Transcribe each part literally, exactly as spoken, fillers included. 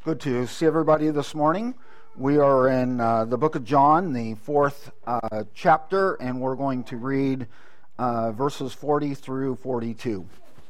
Good to see everybody this morning. We are in uh, the book of John, the fourth uh, chapter, and we're going to read uh, verses forty through forty-two.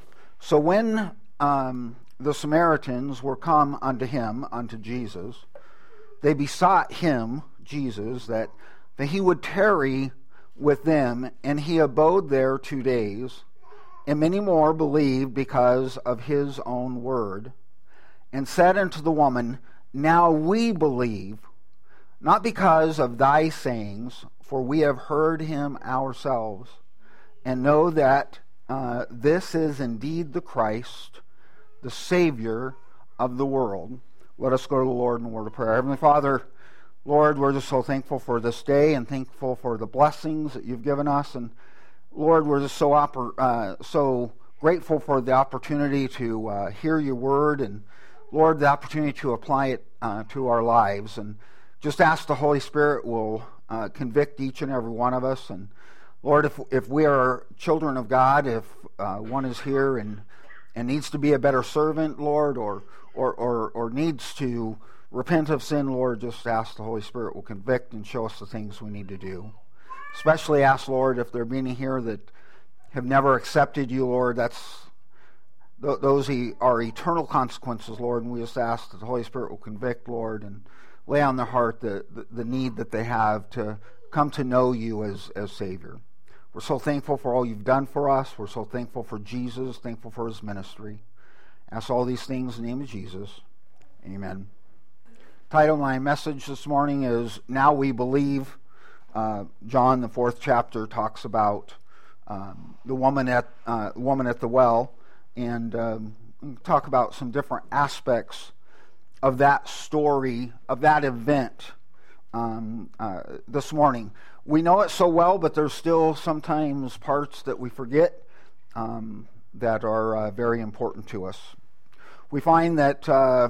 So when um, the Samaritans were come unto him, unto Jesus, they besought him, Jesus, that, that he would tarry with them, and he abode there two days. And many more believed because of his own word, and said unto the woman, Now we believe, not because of thy sayings, for we have heard him ourselves, and know that uh, this is indeed the Christ, the Savior of the world. Let us go to the Lord in a word of prayer. Heavenly Father, Lord, we're just so thankful for this day and thankful for the blessings that you've given us. And Lord, we're just so oper- uh, so grateful for the opportunity to uh, hear your word, and Lord, the opportunity to apply it uh, to our lives. And just ask the Holy Spirit will uh, convict each and every one of us. And Lord, if if we are children of God, if uh, one is here and and needs to be a better servant, Lord, or or or, or needs to repent of sin, Lord, just ask the Holy Spirit will convict and show us the things we need to do. Especially ask, Lord, if there be any here that have never accepted you, Lord, that's th- those are eternal consequences, Lord, and we just ask that the Holy Spirit will convict, Lord, and lay on their heart the, the, the need that they have to come to know you as, as Savior. We're so thankful for all you've done for us. We're so thankful for Jesus, thankful for his ministry. Ask all these things in the name of Jesus. Amen. Title of my message this morning is Now We Believe. Uh, John, the fourth chapter, talks about um, the woman at uh, woman at the well, and um, talk about some different aspects of that story, of that event um, uh, this morning. We know it so well, but there's still sometimes parts that we forget um, that are uh, very important to us. We find that uh,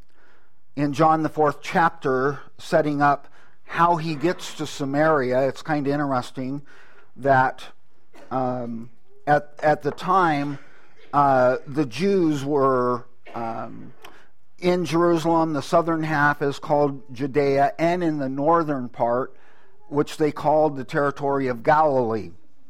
in John, the fourth chapter, setting up how he gets to Samaria, it's kind of interesting that um, at at the time uh, the Jews were um, in Jerusalem. The southern half is called Judea, and in the northern part, which they called the territory of Galilee.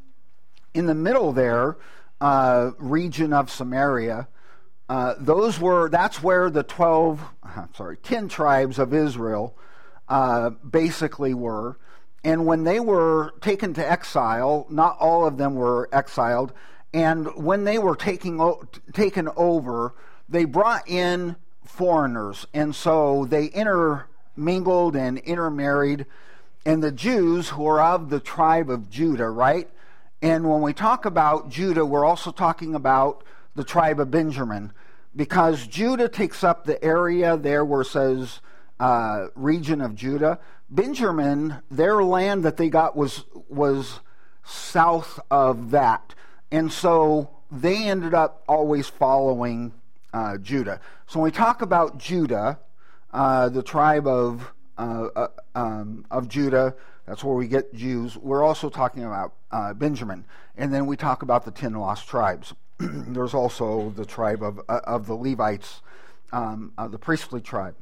In the middle there, uh, region of Samaria, uh, those were that's where the twelve, I'm sorry, ten tribes of Israel Uh, basically were. And when they were taken to exile, not all of them were exiled, and when they were taking o- taken over, they brought in foreigners, and so they intermingled and intermarried. And the Jews, who are of the tribe of Judah, right? And when we talk about Judah, we're also talking about the tribe of Benjamin, because Judah takes up the area there where it says Uh, region of Judah. Benjamin, their land that they got was was south of that, and so they ended up always following uh, Judah. So when we talk about Judah, uh, the tribe of uh, uh, um, of Judah, that's where we get Jews. We're also talking about uh, Benjamin, and then we talk about the ten lost tribes. There's also the tribe of uh, of the Levites, um, uh, the priestly tribe.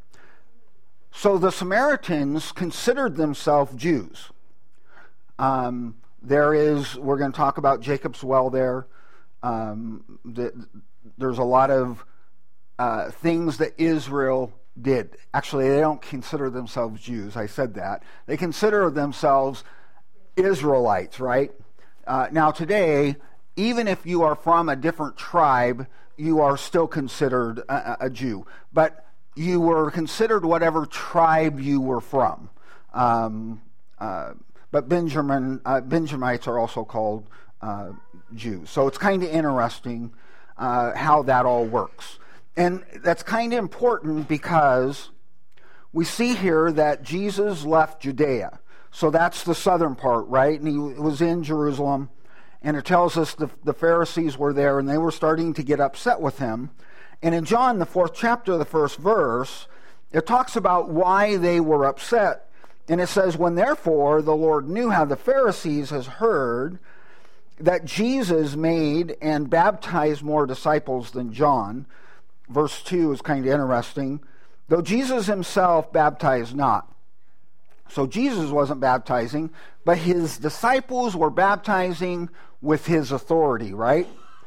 So the Samaritans considered themselves Jews. Um, there is, we're going to talk about Jacob's well there. Um, the, there's a lot of uh, things that Israel did. Actually, they don't consider themselves Jews. I said that. They consider themselves Israelites, right? Uh, now today, even if you are from a different tribe, you are still considered a, a Jew. But you were considered whatever tribe you were from. Um, uh, but Benjamin, uh, Benjamites are also called uh, Jews. So it's kind of interesting uh, how that all works. And that's kind of important because we see here that Jesus left Judea. So that's the southern part, right? And he was in Jerusalem. And it tells us the, the Pharisees were there, and they were starting to get upset with him. And in John, the fourth chapter, the first verse, it talks about why they were upset. And it says, When therefore the Lord knew how the Pharisees has heard that Jesus made and baptized more disciples than John. Verse two is kind of interesting. though Jesus himself baptized not. So Jesus wasn't baptizing, but his disciples were baptizing with his authority, right?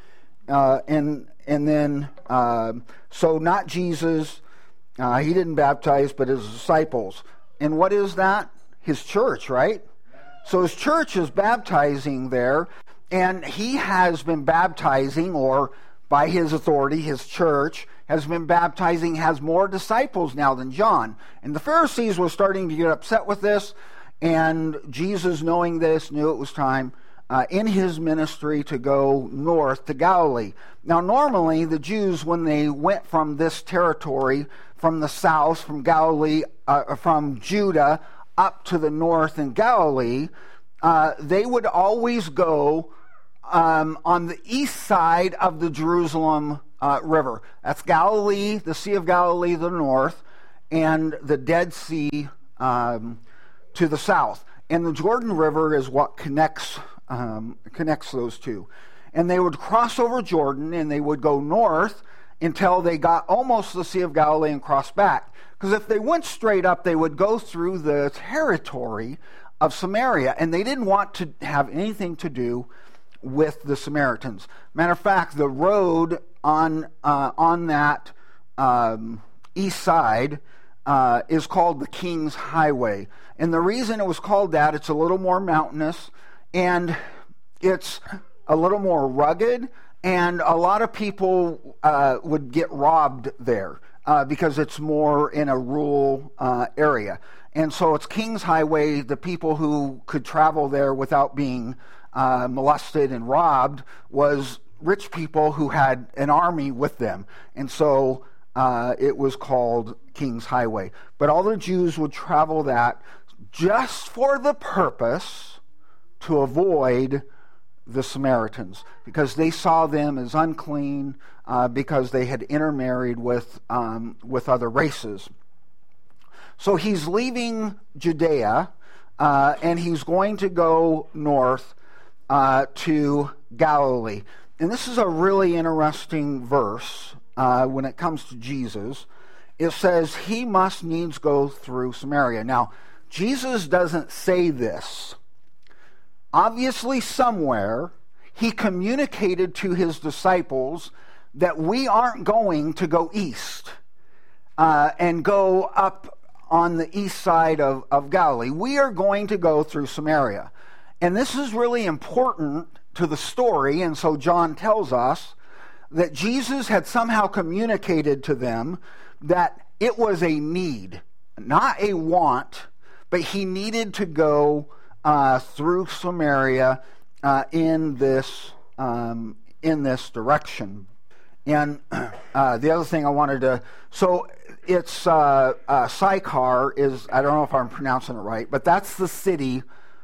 Uh, and and then, uh, so not Jesus, uh, he didn't baptize, but his disciples. And what is that? His church, right? So his church is baptizing there, and he has been baptizing, or by his authority, his church has been baptizing, has more disciples now than John. And the Pharisees were starting to get upset with this, and Jesus, knowing this, knew it was time uh, in his ministry to go north to Galilee. Now, normally, the Jews, when they went from this territory, from the south, from Galilee, uh, from Judah, up to the north in Galilee, uh, they would always go um, on the east side of the Jerusalem uh, River. That's Galilee, the Sea of Galilee, the north, and the Dead Sea um, to the south. And the Jordan River is what connects um, connects those two. And they would cross over Jordan, and they would go north until they got almost to the Sea of Galilee and cross back. Because if they went straight up, they would go through the territory of Samaria, and they didn't want to have anything to do with the Samaritans. Matter of fact, the road on uh, on that um, east side uh, is called the King's Highway. And the reason it was called that, it's a little more mountainous, and it's a little more rugged, and a lot of people uh, would get robbed there uh, because it's more in a rural uh, area. And so it's King's Highway. The people who could travel there without being uh, molested and robbed was rich people who had an army with them. And so uh, it was called King's Highway. But all the Jews would travel that just for the purpose to avoid the Samaritans, because they saw them as unclean uh, because they had intermarried with um, with other races. So he's leaving Judea, uh, and he's going to go north uh, to Galilee. And this is a really interesting verse uh, when it comes to Jesus. It says he must needs go through Samaria. Now, Jesus doesn't say this. Obviously, somewhere, he communicated to his disciples that we aren't going to go east uh, and go up on the east side of, of Galilee. We are going to go through Samaria. And this is really important to the story, and so John tells us that Jesus had somehow communicated to them that it was a need, not a want, but he needed to go Uh, through Samaria uh, in this um, in this direction. And uh, the other thing I wanted to, so it's uh, uh, Sychar is, I don't know if I'm pronouncing it right, but that's the city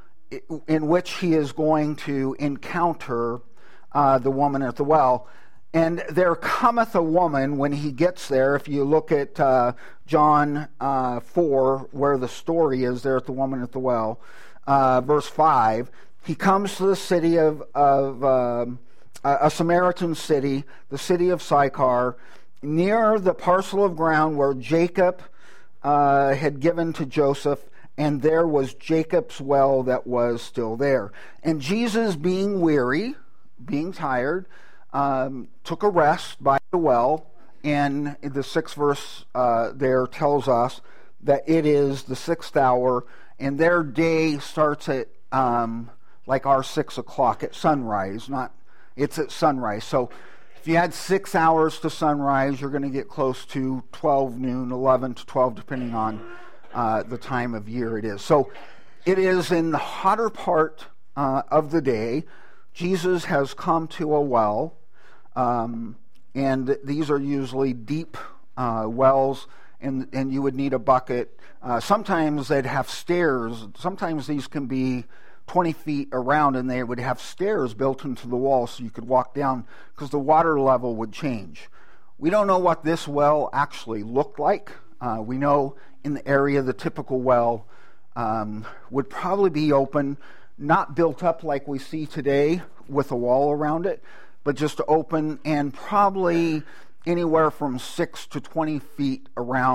in which he is going to encounter uh, the woman at the well. And there cometh a woman when he gets there. If you look at uh, John uh, four, where the story is there at the woman at the well, Uh, verse five, he comes to the city of, of um, a, a Samaritan city, the city of Sychar, near the parcel of ground where Jacob uh, had given to Joseph, and there was Jacob's well that was still there. And Jesus, being weary, being tired, um, took a rest by the well, and the sixth verse uh, there tells us that it is the sixth hour, and their day starts at um, like our six o'clock at sunrise. Not, it's at sunrise. So if you had six hours to sunrise, you're going to get close to twelve noon, eleven to twelve, depending on uh, the time of year it is. So it is in the hotter part uh, of the day. Jesus has come to a well, um, and these are usually deep uh, wells, and and you would need a bucket. Uh, sometimes they'd have stairs. Sometimes these can be twenty feet around, and they would have stairs built into the wall so you could walk down because the water level would change. We don't know what this well actually looked like. Uh, we know in the area the typical well um, would probably be open, not built up like we see today with a wall around it, but just open and probably anywhere from six to twenty feet around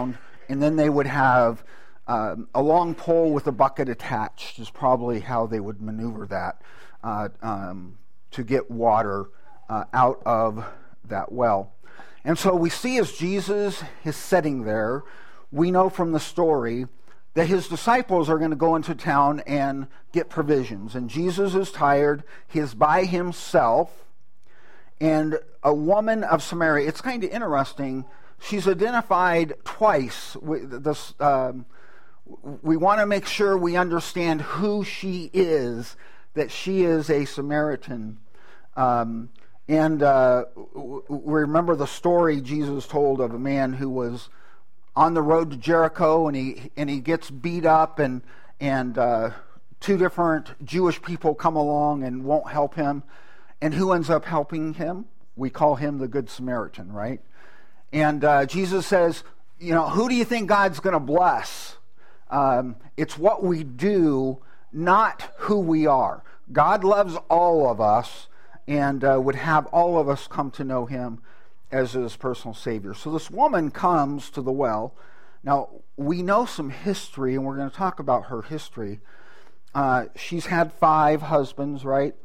and then they would have um, a long pole with a bucket attached is probably how they would maneuver that uh, um, to get water uh, out of that well. And so we see as Jesus is sitting there, we know from the story that his disciples are going to go into town and get provisions. And Jesus is tired. He is by himself. And a woman of Samaria, it's kind of interesting, she's identified twice. We, this, um, we want to make sure we understand who she is, that she is a Samaritan. Um, and uh, we remember the story Jesus told of a man who was on the road to Jericho, and he and he gets beat up, and and uh, two different Jewish people come along and won't help him. And who ends up helping him? We call him the Good Samaritan, right? And uh, Jesus says, you know, who do you think God's going to bless? Um, it's what we do, not who we are. God loves all of us and uh, would have all of us come to know him as his personal Savior. So this woman comes to the well. Now, we know some history, and we're going to talk about her history. Uh, she's had five husbands, right?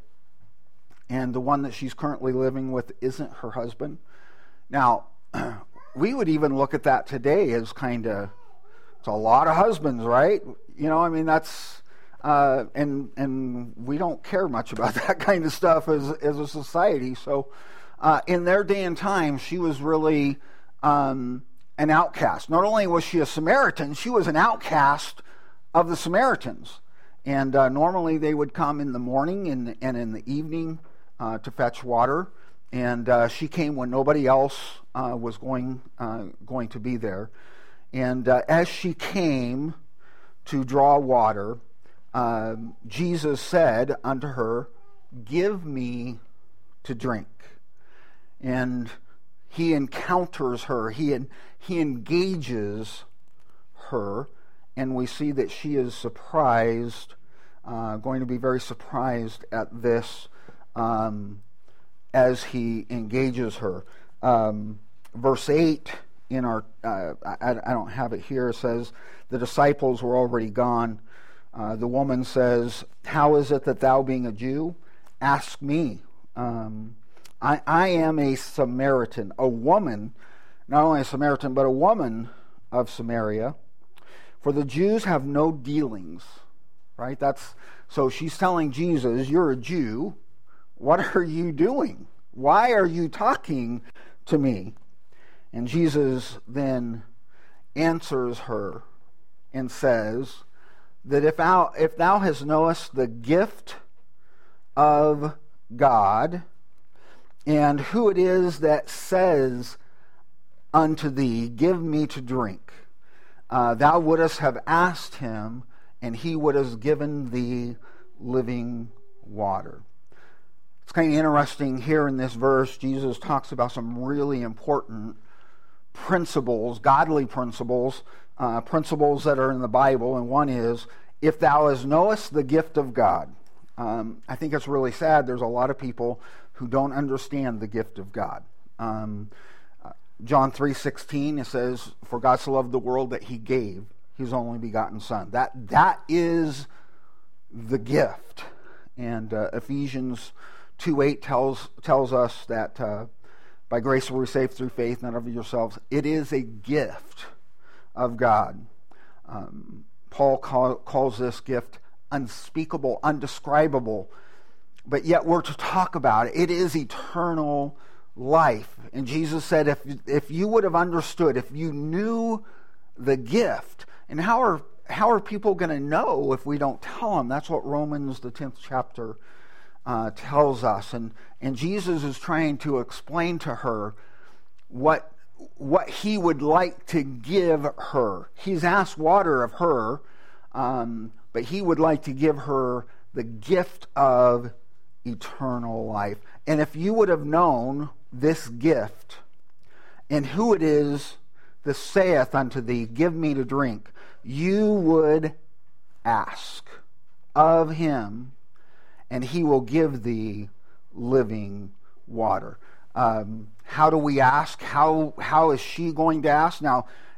And the one that she's currently living with isn't her husband. Now, we would even look at that today as kind of, it's a lot of husbands, right? You know, I mean, that's, uh, and and we don't care much about that kind of stuff as, as a society. So uh, in their day and time, she was really um, an outcast. Not only was she a Samaritan, she was an outcast of the Samaritans. And uh, normally they would come in the morning and, and in the evening uh, to fetch water. And uh, she came when nobody else uh, was going uh, going to be there. And uh, as she came to draw water, uh, Jesus said unto her, "Give me to drink." And he encounters her. He he engages her, and we see that she is surprised, uh, going to be very surprised at this um, as he engages her. Um, verse eight in our, uh, I, I don't have it here, says, the disciples were already gone. Uh, the woman says, "How is it that thou, being a Jew, ask me? Um, I, I am a Samaritan," a woman, not only a Samaritan, but a woman of Samaria. "For the Jews have no dealings," right? That's so she's telling Jesus, "You're a Jew. What are you doing? Why are you talking to me?" And Jesus then answers her and says that if thou, if thou hast knowest the gift of God, and who it is that says unto thee, "Give me to drink," uh, thou wouldst have asked him, and he would have given thee living water. It's kind of interesting here in this verse, Jesus talks about some really important principles, godly principles, uh, principles that are in the Bible, and one is, if thou hast knowest the gift of God. Um, I think it's really sad. There's a lot of people who don't understand the gift of God. Um, uh, John three sixteen, it says, "For God so loved the world that he gave his only begotten Son." That that is the gift. And uh, Ephesians two eight tells tells us that uh, by grace we're saved through faith, not of yourselves. It is a gift of God. Um, Paul call, calls this gift unspeakable, undescribable, but yet we're to talk about it. It is eternal life. And Jesus said, if if you would have understood, if you knew the gift, and how are how are people going to know if we don't tell them? That's what Romans, the tenth chapter, uh, tells us. And and Jesus is trying to explain to her what what he would like to give her. He's asked water of her, um, but he would like to give her the gift of eternal life. And if you would have known this gift, and who it is that saith unto thee, "Give me to drink," you would ask of him, and he will give thee living water. Um, how do we ask? How how is she going to ask? Now,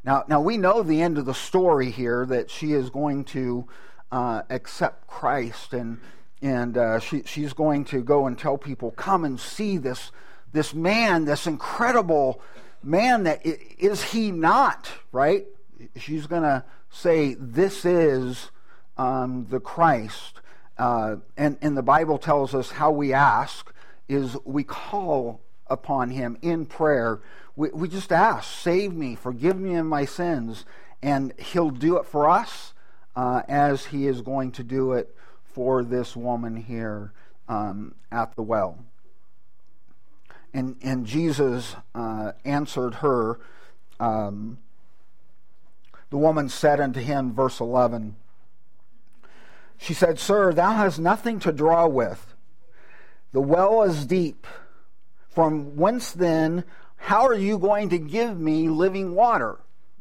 Now, now we know the end of the story here, that she is going to uh, accept Christ, and and uh, she she's going to go and tell people, come and see this this man, this incredible man that is he not, right? She's going to say, this is um, the Christ. Uh, and, and the Bible tells us how we ask is we call upon him in prayer. We, we just ask, save me, forgive me of my sins, and he'll do it for us uh, as he is going to do it for this woman here um, at the well. And, and Jesus uh, answered her. Um, the woman said unto him, verse eleven, she said, Sir, thou hast nothing to draw with. The well is deep. From whence then, how are you going to give me living water?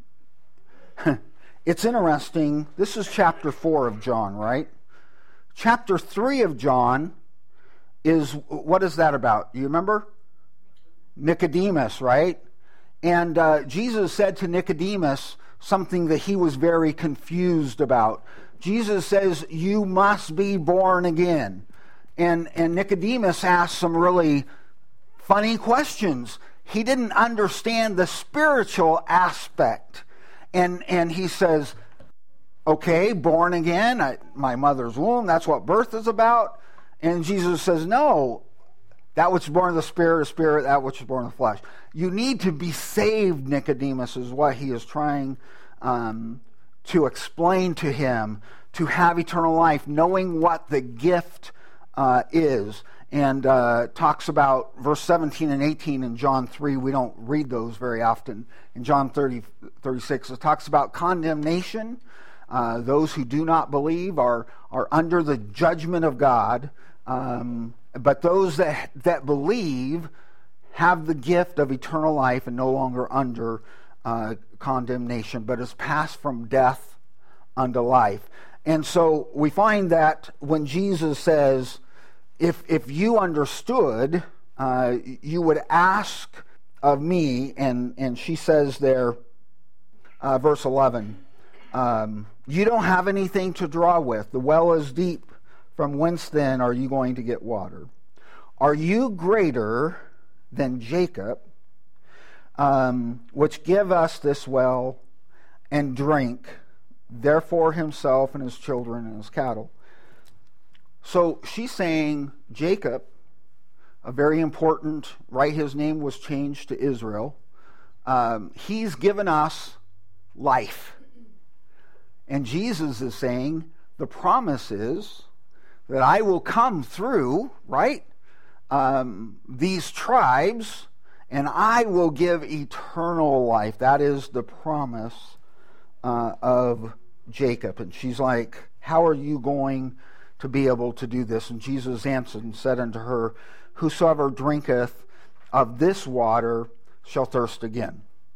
It's interesting. This is chapter four of John, right? Chapter three of John is, what is that about? You remember? Nicodemus, right? And uh, Jesus said to Nicodemus something that he was very confused about. Jesus says, you must be born again. And, and Nicodemus asked some really funny questions. He didn't understand the spiritual aspect. And, and he says, okay, born again, I, my mother's womb, that's what birth is about. And Jesus says, no, that which is born of the Spirit is spirit, that which is born of the flesh. You need to be saved, Nicodemus, is what he is trying um, to explain to him, to have eternal life, knowing what the gift uh, is. And uh, talks about verse seventeen and eighteen in John three. We don't read those very often. In John thirty, thirty-six, it talks about condemnation. Uh, those who do not believe are, are under the judgment of God. Um, but those that, that believe have the gift of eternal life and no longer under uh, condemnation, but is passed from death unto life. And so we find that when Jesus says, if if you understood, uh, you would ask of me, and, and she says there, uh, verse eleven, um, you don't have anything to draw with. The well is deep. From whence then are you going to get water? Are you greater than Jacob, um, which give us this well and drink, therefore himself and his children and his cattle? So she's saying Jacob, a very important, right? His name was changed to Israel. Um, he's given us life. And Jesus is saying the promise is that I will come through, right, um, these tribes, and I will give eternal life. That is the promise uh, of Jacob. And she's like, how are you going to be able to do this? And Jesus answered and said unto her, whosoever drinketh of this water shall thirst again.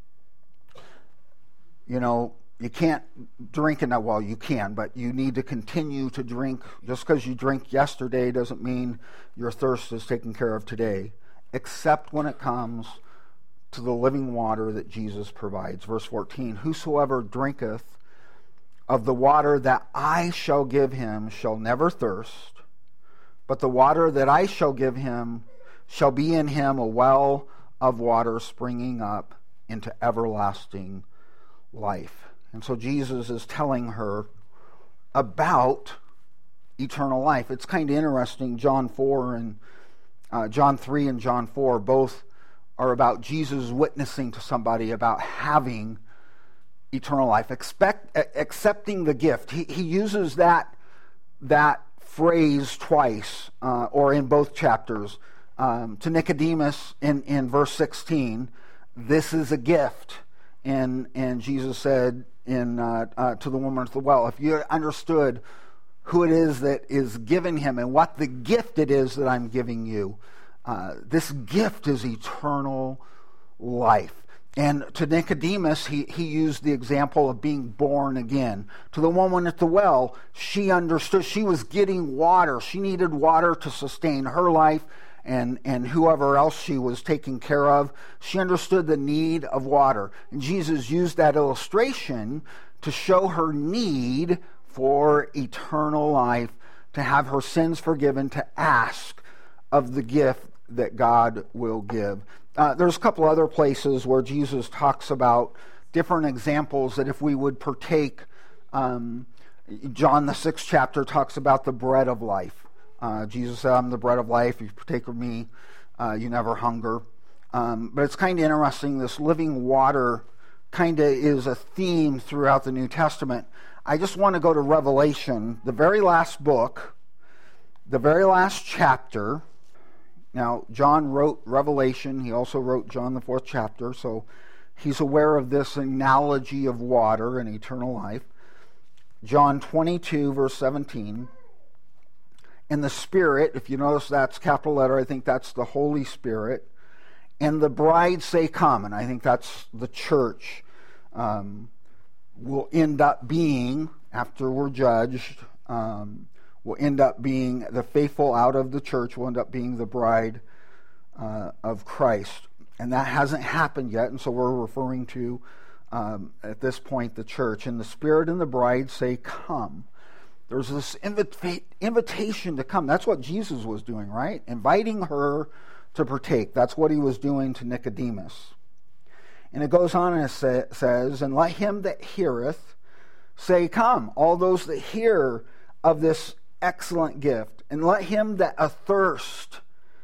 You know, you can't drink in that well, you can, but you need to continue to drink. Just because you drink yesterday doesn't mean your thirst is taken care of today, except when it comes to the living water that Jesus provides. Verse fourteen, whosoever drinketh of the water that I shall give him shall never thirst, but the water that I shall give him shall be in him a well of water springing up into everlasting life. And so Jesus is telling her about eternal life. It's kind of interesting. John four and uh, John three and John four both are about Jesus witnessing to somebody about having eternal life, expect, accepting the gift. He, he uses that that phrase twice, uh, or in both chapters. Um, to Nicodemus in, in verse sixteen, this is a gift. And, and Jesus said in uh, uh, to the woman at the well, if you understood who it is that is giving him and what the gift it is that I'm giving you, uh, this gift is eternal life. And to Nicodemus, he, he used the example of being born again. To the woman at the well, she understood she was getting water. She needed water to sustain her life and, and whoever else she was taking care of. She understood the need of water. And Jesus used that illustration to show her need for eternal life, to have her sins forgiven, to ask of the gift that God will give. Uh, there's a couple other places where Jesus talks about different examples that if we would partake. Um, John, the sixth chapter, talks about the bread of life. Uh, Jesus said, I'm the bread of life. If you partake of me, uh, you never hunger. Um, but it's kind of interesting. This living water kind of is a theme throughout the New Testament. I just want to go to Revelation, the very last book, the very last chapter. Now, John wrote Revelation. He also wrote John, the fourth chapter. So he's aware of this analogy of water and eternal life. John twenty-two, verse seventeen. And the Spirit, if you notice that's capital letter, I think that's the Holy Spirit. And the bride say, come. And I think that's the church. Um, will end up being, after we're judged, um, will end up being the faithful out of the church, will end up being the bride uh, of Christ. And that hasn't happened yet, and so we're referring to, um, at this point, the church. And the Spirit and the bride say, come. There's this invita- invitation to come. That's what Jesus was doing, right? Inviting her to partake. That's what he was doing to Nicodemus. And it goes on and it sa- says, and let him that heareth say, come. All those that hear of this excellent gift. And let him that athirst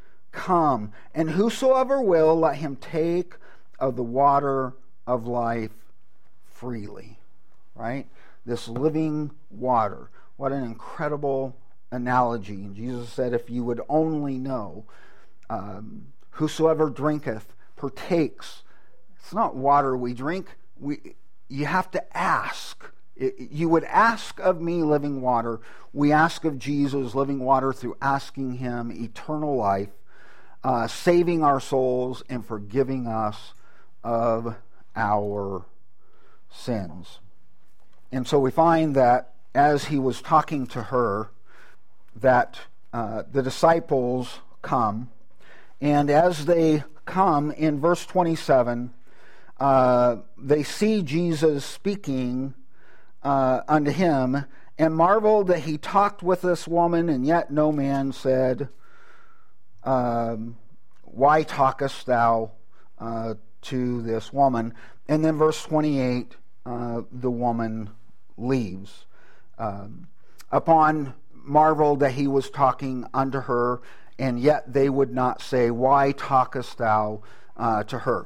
come. And whosoever will, let him take of the water of life freely. Right? This living water. What an incredible analogy. And Jesus said, if you would only know, um, whosoever drinketh partakes. It's not water we drink. We, you have to ask. It, you would ask of me living water. We ask of Jesus living water through asking him eternal life, uh, saving our souls and forgiving us of our sins. And so we find that as he was talking to her, that uh, the disciples come. And as they come, in verse twenty-seven, Uh, they see Jesus speaking uh, unto him, and marveled that he talked with this woman, and yet no man said, um, why talkest thou uh, to this woman? And then verse twenty-eight, uh, the woman leaves. Um, upon marveled that he was talking unto her, and yet they would not say, why talkest thou uh, to her?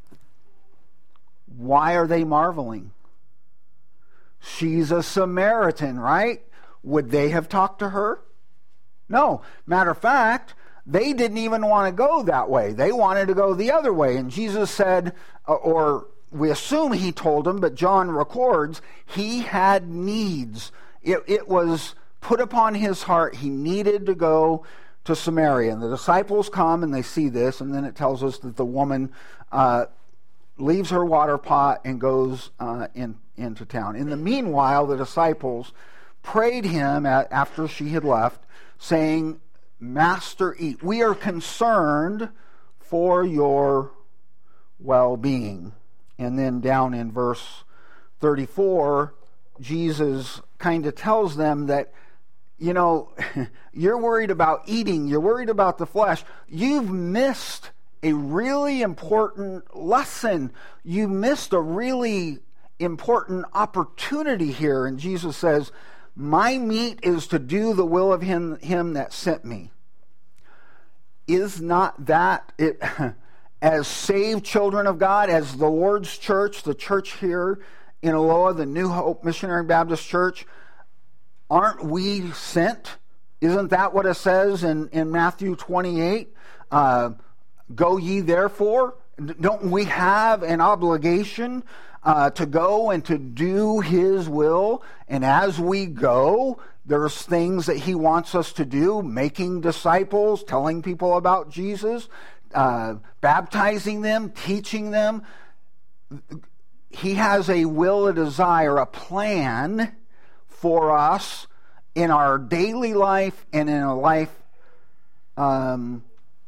Why are they marveling? She's a Samaritan, right? Would they have talked to her? No. Matter of fact, they didn't even want to go that way. They wanted to go the other way. And Jesus said, or we assume he told them, but John records, he had needs. It, it was put upon his heart. He needed to go to Samaria. And the disciples come and they see this, and then it tells us that the woman uh, leaves her water pot and goes uh, in, into town. In the meanwhile, the disciples prayed him at, after she had left, saying, Master, eat. We are concerned for your well-being. And then down in verse thirty-four, Jesus kind of tells them that, you know, you're worried about eating, you're worried about the flesh. You've missed a really important lesson. You missed a really important opportunity here. And Jesus says, my meat is to do the will of him, him that sent me. Is not that it? As saved children of God, as the Lord's church, the church here in Aloha, the New Hope Missionary Baptist Church, aren't we sent? Isn't that what it says in, in Matthew twenty-eight? Uh, Go ye therefore. Don't we have an obligation uh, to go and to do his will? And as we go, there's things that he wants us to do, making disciples, telling people about Jesus, uh, baptizing them, teaching them. He has a will, a desire, a plan for us in our daily life and in a life um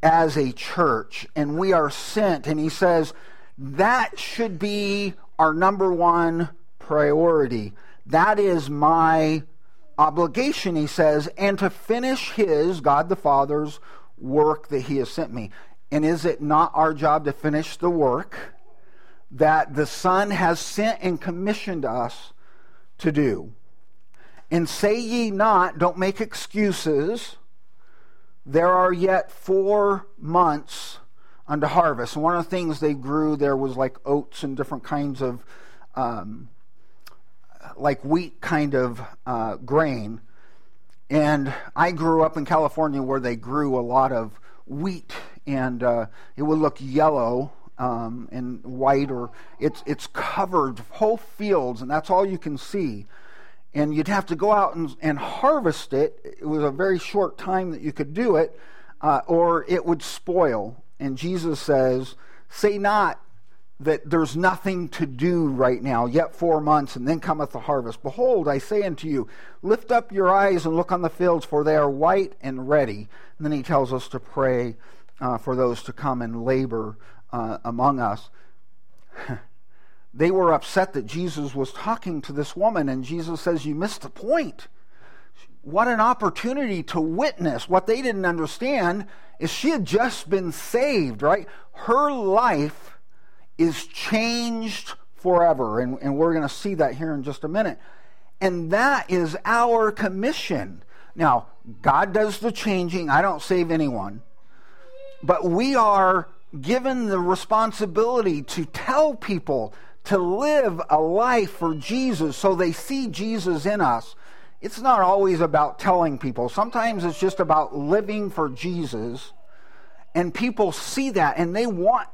as a church, and we are sent, and he says that should be our number one priority. That is my obligation, he says, and to finish his, God the Father's, work that he has sent me. And is it not our job to finish the work that the Son has sent and commissioned us to do? And say ye not, don't make excuses, there are yet four months unto harvest. And one of the things they grew there was like oats and different kinds of um, like wheat kind of uh, grain. And I grew up in California where they grew a lot of wheat, and uh, it would look yellow um, and white, or it's it's covered whole fields, and that's all you can see. And you'd have to go out and, and harvest it. It was a very short time that you could do it, uh, or it would spoil. And Jesus says, say not that there's nothing to do right now, yet four months, and then cometh the harvest. Behold, I say unto you, lift up your eyes and look on the fields, for they are white and ready. And then he tells us to pray uh, for those to come and labor uh, among us. They were upset that Jesus was talking to this woman, and Jesus says, you missed the point. What an opportunity to witness. What they didn't understand is she had just been saved, right? Her life is changed forever, and, and we're going to see that here in just a minute. And that is our commission. Now, God does the changing. I don't save anyone. But we are given the responsibility to tell people to live a life for Jesus so they see Jesus in us. It's not always about telling people. Sometimes it's just about living for Jesus, and people see that and they want,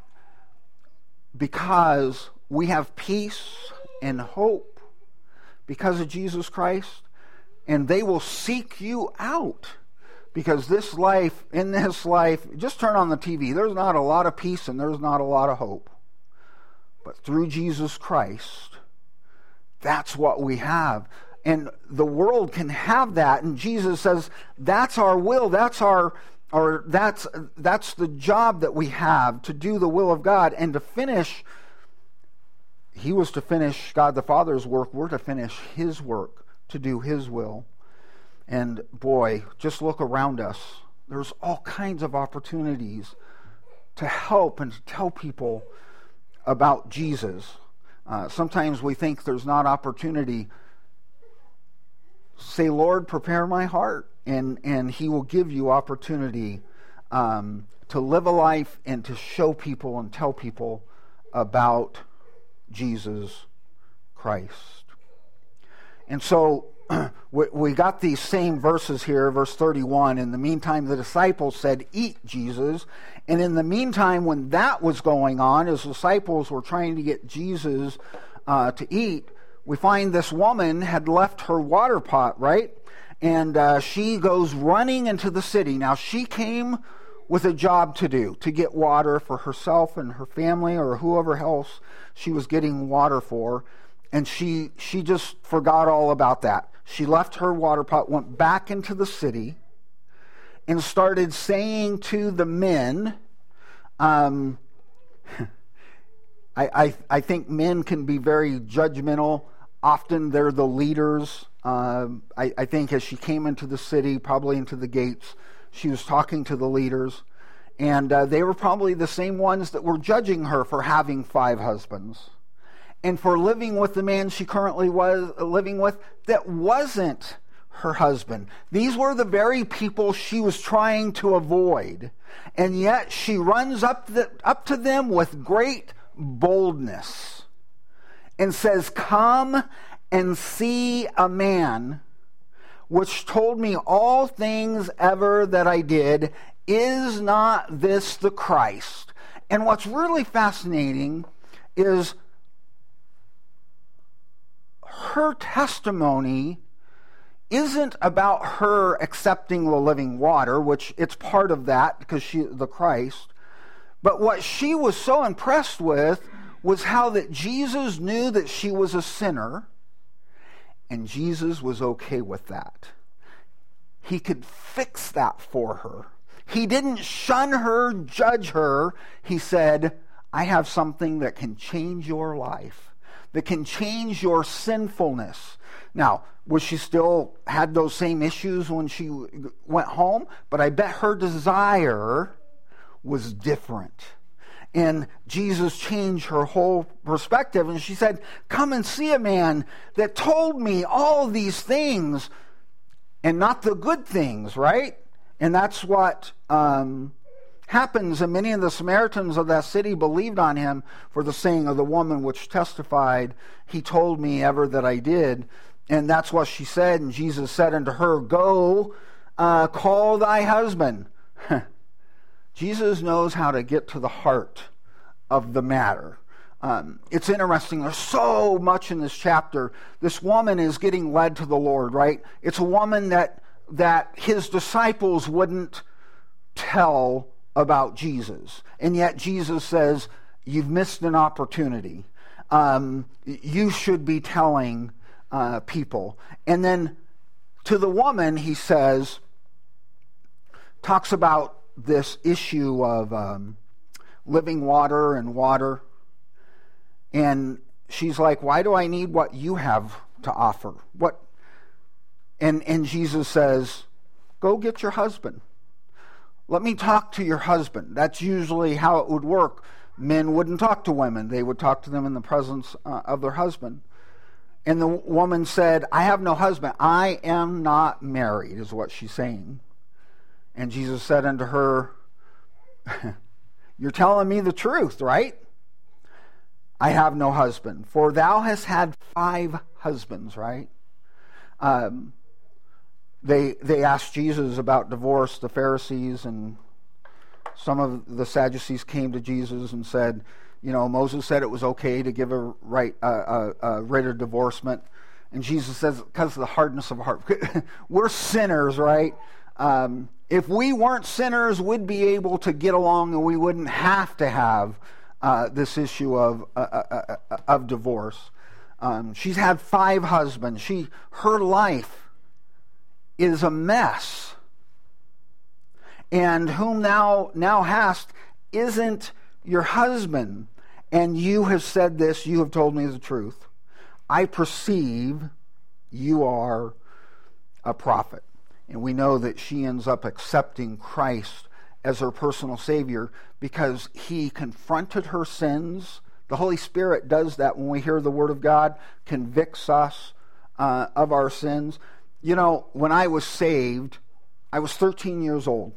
because we have peace and hope because of Jesus Christ, and they will seek you out. Because this life, in this life, just turn on the T V, there's not a lot of peace and there's not a lot of hope. But through Jesus Christ, that's what we have. And the world can have that, and Jesus says that's our will, that's our or that's that's the job that we have, to do the will of God and to finish. He was to finish God the Father's work, we're to finish his work, to do his will. And boy, just look around us. There's all kinds of opportunities to help and to tell people about Jesus. Uh, sometimes we think there's not opportunity. Say, Lord, prepare my heart, and, and he will give you opportunity um, to live a life and to show people and tell people about Jesus Christ. And so we, we got these same verses here, verse thirty-one. In the meantime, the disciples said, eat, Jesus. And in the meantime, when that was going on, as disciples were trying to get Jesus uh, to eat, we find this woman had left her water pot, right? And uh, she goes running into the city. Now, she came with a job to do, to get water for herself and her family, or whoever else she was getting water for. And she she just forgot all about that. She left her water pot, went back into the city, and started saying to the men, um, I, I, I think men can be very judgmental. Often they're the leaders. Um, I, I think as she came into the city, probably into the gates, she was talking to the leaders. And uh, they were probably the same ones that were judging her for having five husbands, and for living with the man she currently was living with that wasn't her husband. These were the very people she was trying to avoid. And yet she runs up, the, up to them with great boldness and says, come and see a man which told me all things ever that I did. Is not this the Christ? And what's really fascinating is her testimony isn't about her accepting the living water, which it's part of that because she the Christ. But what she was so impressed with was how that Jesus knew that she was a sinner, and Jesus was okay with that. He could fix that for her. He didn't shun her, judge her. He said, I have something that can change your life, that can change your sinfulness. Now, was she still had those same issues when she went home? But I bet her desire was different. And Jesus changed her whole perspective. And she said, come and see a man that told me all these things and not the good things, right? And that's what um, happens. And many of the Samaritans of that city believed on him for the saying of the woman which testified, he told me ever that I did. And that's what she said. And Jesus said unto her, go, uh, call thy husband. Jesus knows how to get to the heart of the matter. Um, it's interesting. There's so much in this chapter. This woman is getting led to the Lord, right? It's a woman that that his disciples wouldn't tell about Jesus. And yet Jesus says, you've missed an opportunity. Um, you should be telling uh, people. And then to the woman, he says, talks about this issue of um, living water and water. And she's like, why do I need what you have to offer? What? And, and Jesus says, go get your husband. Let me talk to your husband. That's usually how it would work. Men wouldn't talk to women. They would talk to them in the presence uh, of their husband. And the woman said, I have no husband. I am not married, is what she's saying. And Jesus said unto her, you're telling me the truth, right? I have no husband. For thou hast had five husbands, right? Um, they they asked Jesus about divorce, the Pharisees, and some of the Sadducees came to Jesus and said, you know, Moses said it was okay to give a right uh, a, a writ of divorcement. And Jesus says, because of the hardness of heart. We're sinners, right? Um, if we weren't sinners, we'd be able to get along and we wouldn't have to have uh, this issue of uh, uh, uh, of divorce. Um, she's had five husbands. She, her life is a mess. And whom thou now hast isn't your husband. And you have said this, you have told me the truth. I perceive you are a prophet. And we know that she ends up accepting Christ as her personal Savior because he confronted her sins. The Holy Spirit does that when we hear the Word of God, convicts us uh, of our sins. You know, when I was saved, I was thirteen years old.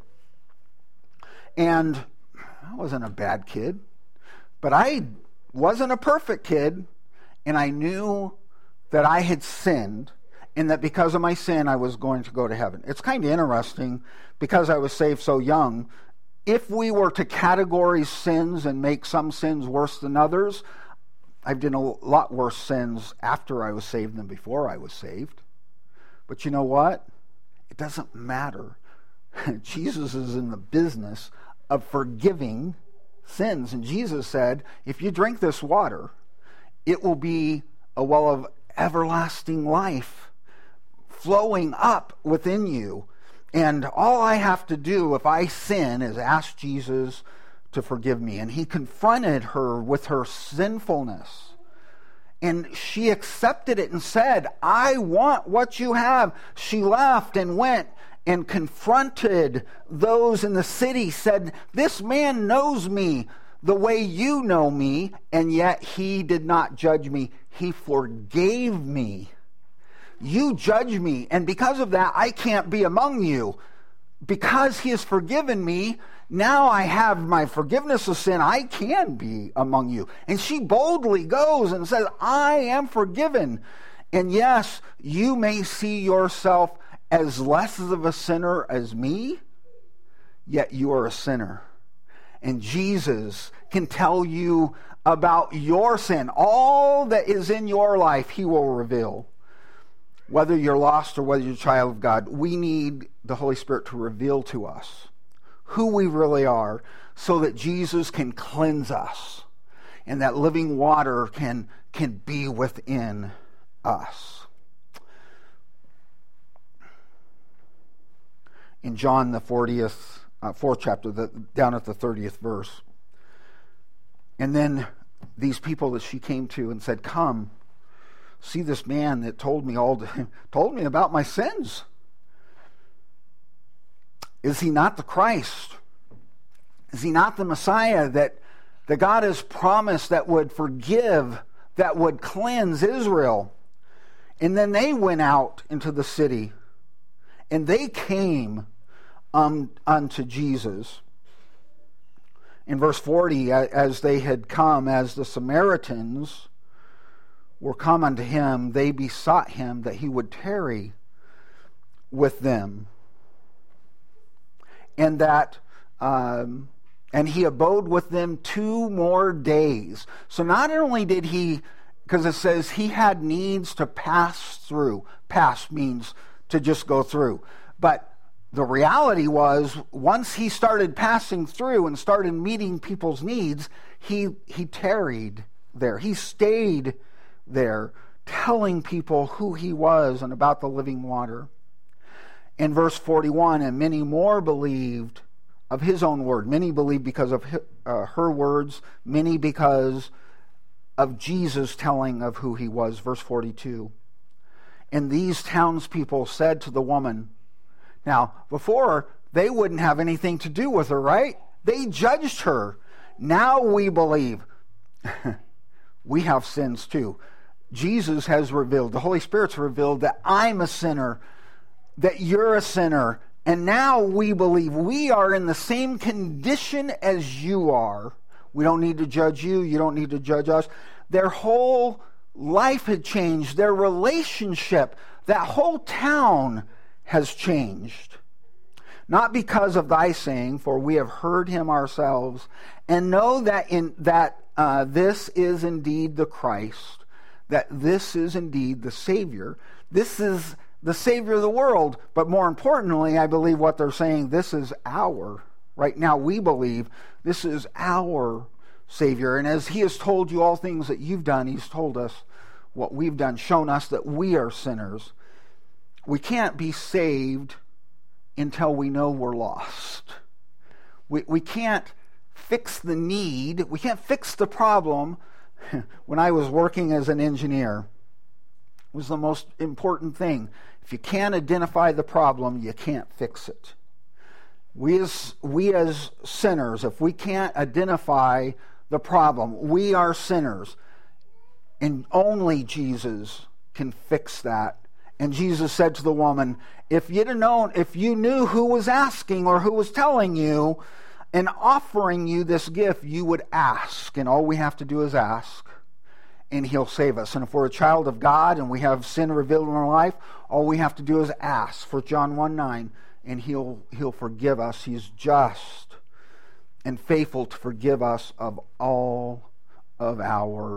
And I wasn't a bad kid, but I wasn't a perfect kid. And I knew that I had sinned and that because of my sin, I was going to go to heaven. It's kind of interesting because I was saved so young. If we were to categorize sins and make some sins worse than others, I've done a lot worse sins after I was saved than before I was saved. But you know what? It doesn't matter. Jesus is in the business of forgiving sins. And Jesus said, if you drink this water, it will be a well of everlasting life flowing up within you. And all I have to do if I sin is ask Jesus to forgive me. And he confronted her with her sinfulness. And she accepted it and said, I want what you have. She left and went and confronted those in the city, said, this man knows me the way you know me, and yet he did not judge me. He forgave me. You judge me, and because of that, I can't be among you. Because he has forgiven me, now I have my forgiveness of sin. I can be among you. And she boldly goes and says, I am forgiven. And yes, you may see yourself as less of a sinner as me, yet you are a sinner. And Jesus can tell you about your sin. All that is in your life, he will reveal. Whether you're lost or whether you're a child of God, we need the Holy Spirit to reveal to us who we really are so that Jesus can cleanse us and that living water can, can be within us. In John, the fortieth uh, fourth chapter, the, down at the thirtieth verse. And then these people that she came to and said, "Come, see this man that told me all to, told me about my sins. Is he not the Christ? Is he not the Messiah that, that God has promised that would forgive, that would cleanse Israel?" And then they went out into the city, and they came um, unto Jesus. In verse forty, as they had come, as the Samaritans were come unto him, they besought him that he would tarry with them. And that, um, and he abode with them two more days. So not only did he, because it says he had needs to pass through. Pass means to just go through. But the reality was, once he started passing through and started meeting people's needs, he he tarried there. He stayed there, telling people who he was and about the living water. In verse forty-one, and many more believed of his own word. Many believed because of his, uh, her words. Many because of Jesus telling of who he was. Verse forty-two. And these townspeople said to the woman, now, before, they wouldn't have anything to do with her, right? They judged her. Now we believe. We have sins too. Jesus has revealed, the Holy Spirit's revealed that I'm a sinner, that you're a sinner, and now we believe we are in the same condition as you are. We don't need to judge you. You don't need to judge us. Their whole life had changed. Their relationship, that whole town has changed. Not because of thy saying, for we have heard him ourselves, and know that in that uh, this is indeed the Christ, that this is indeed the Savior. This is the Savior of the world. But more importantly, I believe what they're saying, this is our, right now we believe, this is our Savior. And as he has told you all things that you've done, he's told us what we've done, shown us that we are sinners. We can't be saved until we know we're lost. We we can't fix the need. We can't fix the problem. When I was working as an engineer, it was the most important thing. If you can't identify the problem, you can't fix it. We as we as sinners, if we can't identify the problem, we are sinners. And only Jesus can fix that. And Jesus said to the woman, if you'd have known, if you knew who was asking or who was telling you and offering you this gift, you would ask. And all we have to do is ask, and he'll save us. And if we're a child of God and we have sin revealed in our life, all we have to do is ask. For John one nine, and he'll he'll forgive us. He's just and faithful to forgive us of all of our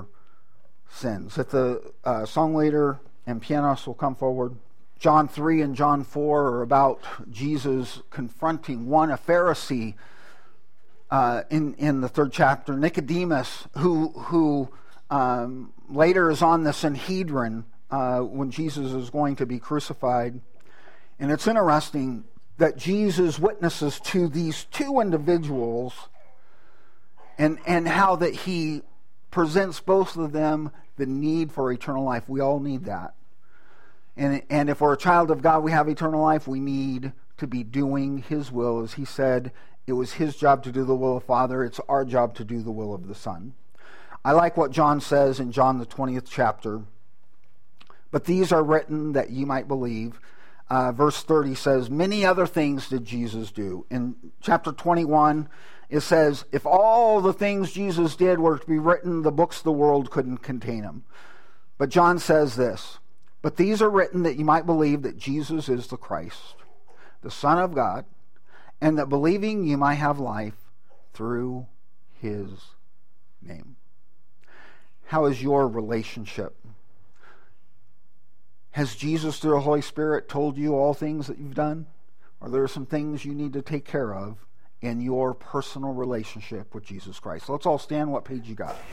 sins. If the uh, song leader and pianist will come forward. John three and John four are about Jesus confronting one, a Pharisee, uh, in, in the third chapter, Nicodemus, who who um, later is on the Sanhedrin uh, when Jesus is going to be crucified. And it's interesting that Jesus witnesses to these two individuals and, and how that he presents both of them the need for eternal life. We all need that. And, and if we're a child of God, we have eternal life, we need to be doing his will. As he said, it was his job to do the will of the Father. It's our job to do the will of the Son. I like what John says in John the twentieth chapter. But these are written that ye might believe. Uh, verse thirty says, many other things did Jesus do. In chapter twenty-one, it says, if all the things Jesus did were to be written, the books of the world couldn't contain them. But John says this, but these are written that you might believe that Jesus is the Christ, the Son of God, and that believing you might have life through his name. How is your relationship? Has Jesus, through the Holy Spirit, told you all things that you've done? Or there are some things you need to take care of in your personal relationship with Jesus Christ? Let's all stand. What page you got?